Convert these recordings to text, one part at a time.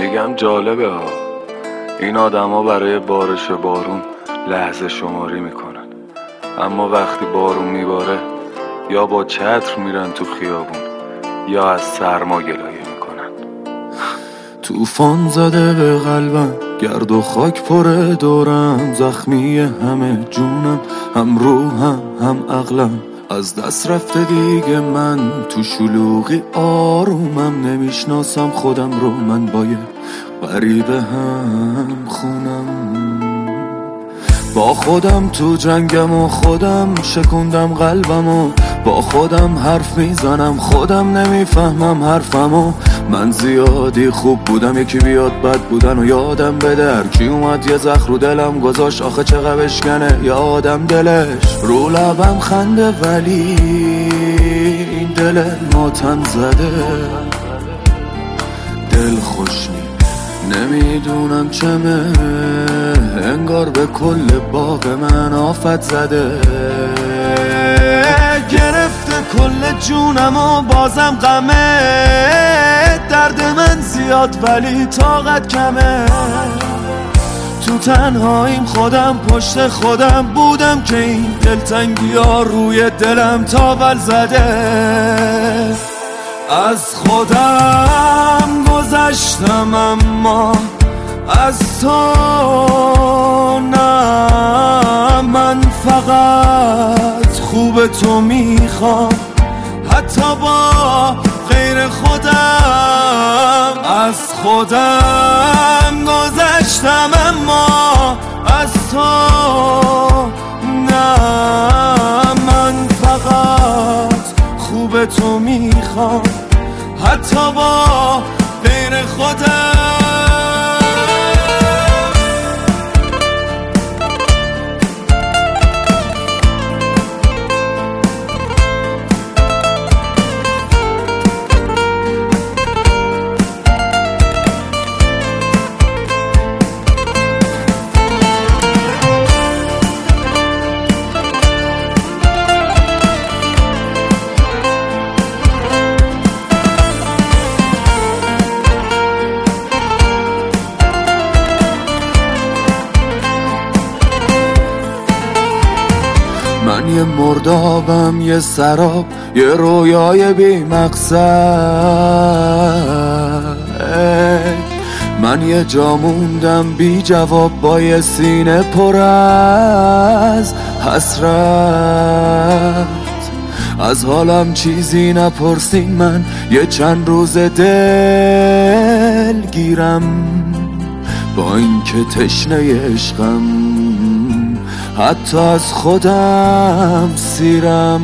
بگم جالبه ها، این آدما برای بارش بارون لحظه شماری میکنن، اما وقتی بارون میباره یا با چتر میرن تو خیابون یا از سرما گلایه میکنن. طوفان زده به قلبم، گرد و خاک پره دورم، زخمی همه جونم، هم روحم هم عقلم، از دست رفته دیگه من تو شلوغی آرومم، نمیشناسم خودم رو، من با یه غریبه هم خونم، با خودم تو جنگم و خودم شکوندم قلبم و با خودم حرف میزنم، خودم نمیفهمم حرفمو، من زیادی خوب بودم یکی بیاد بد بودن و یادم بده، هر کی اومد یه زخم رو دلم گذاشت، آخه چقدر بشکنه یادم دلش، رو لبم خنده ولی این دل ماتم زده، دل خوش نمیدونم چمه، انگار به کل باغ من آفت زده، گرفته کل جونم و بازم غمه، درد من زیاد ولی طاقت کمه، تو تنهاییم خودم پشت خودم بودم که این دلتنگی ها روی دلم تاول زده، از خودم گذشتم اما از تو نه، من فقط خوب تو میخوام حتی با غیر خودم، از خودم گذشتم اما از تو نه، من فقط خوب تو میخوام حتی با غیر خودم. من یه مردابم، یه سراب، یه رویای بی مقصد، من یه جا موندم بی جواب با یه سینه پر از حسرت، از حالم چیزی نپرسین، من یه چند روز دل گیرم با این که تشنه عشقم، حتی از خودم سیرم،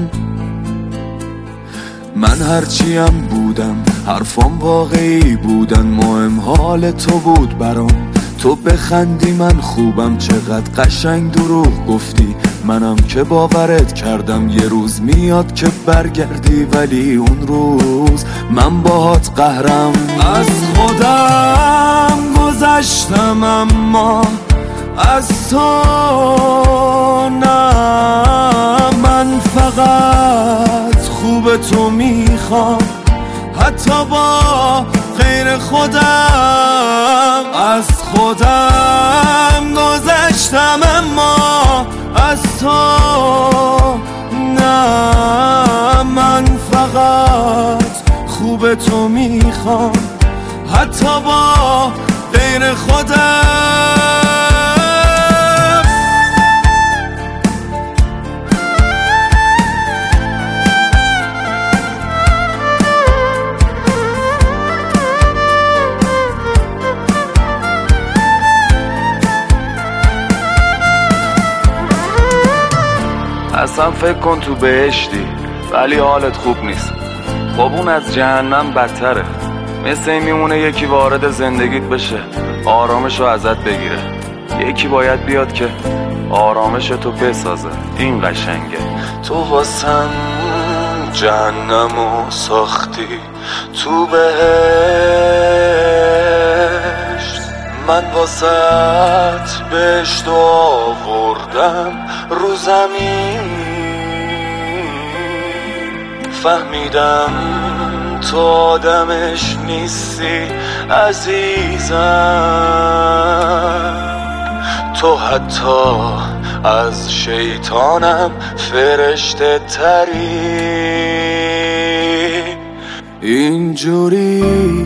من هرچیم بودم حرفام واقعی بودن، مهم حال تو بود برام، تو بخندی من خوبم، چقدر قشنگ دروغ گفتی، منم که باورت کردم یه روز میاد که برگردی، ولی اون روز من باهات قهرم، از خودم گذشتم اما از تو نه، من فقط خوب تو میخوام حتی با غیر خودم، از خودم گذشتم اما از تو نه، من فقط خوب تو میخوام حتی با غیر خودم. اصلا فکر کن تو بهشتی ولی حالت خوب نیست، خب اون از جهنم بدتره، مثل این میمونه یکی وارد زندگیت بشه آرامشو ازت بگیره، یکی باید بیاد که آرامشتو بسازه، این قشنگه. تو واسم جهنمو ساختی تو بهشت، من واسط بهشت آوردم رو زمین، فهمیدم تو آدمش نیستی عزیزم، تو حتی از شیطانم فرشته تری. اینجوری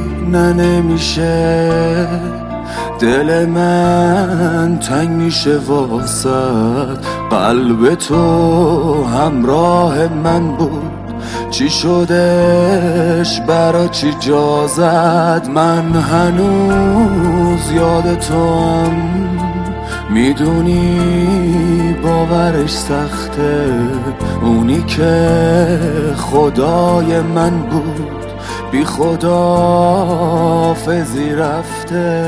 نمیشه، دل من تنگ میشه واسد، قلب تو همراه من بود، چی شدش برا چی جا زد؟ من هنوز یاد تو هم، میدونی باورش سخته، اونی که خدای من بود بی خداحافظی رفته.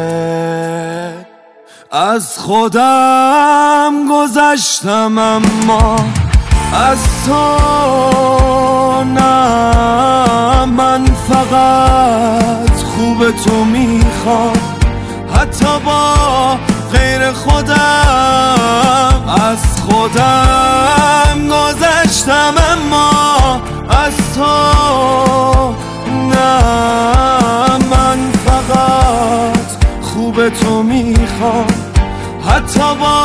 از خودم گذشتم اما از تو نه، من فقط خوب تو میخوام حتی با غیر خودم. از خودم گذشتم اما از تو نه، من فقط خوب تو میخوام حتی با